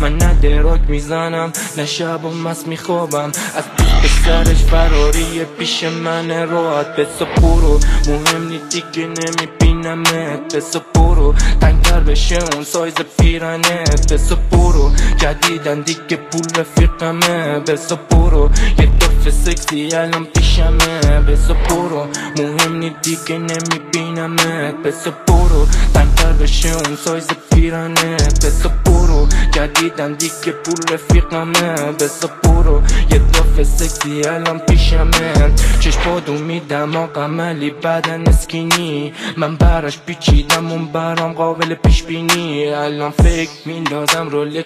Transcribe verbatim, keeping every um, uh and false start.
من نه دراک میزنم نه شب و مست میخوابم، از دوست پسرش فراری پیش من راحت. بسا برو مهم نی دیگه نمیبینمت، بسا برو تنگتر بشه اون سایز پیرنت. بسا برو جدیدن دیگه پول رفیقمه، بسا برو یه دفعه سکسی الان پیشمه. بسا برو مهم نی دیگه نمیبینمت، بسا برو تنگتر بشه اون سایز پیرنت. بسا برو جدیدن دیگه پول رفیقمه، بسا برو یه دفعه سکسی الان پیشمه. چشم میدم آقا علی بدن اسکینی، من براش پیچیدم اون برام قابل پیش بینی. الان فکر میندازم رول